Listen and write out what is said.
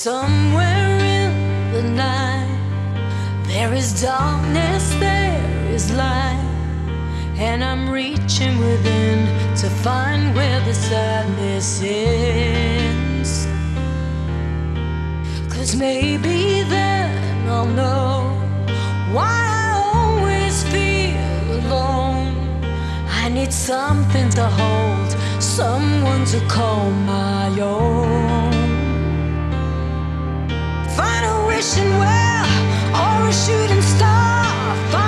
Somewhere in the night, there is darkness, there is light, and I'm reaching within to find where the sadness ends. 'Cause maybe then I'll know why I always feel alone. I need something to hold, someone to call my own. Find a wishing well or a shooting star.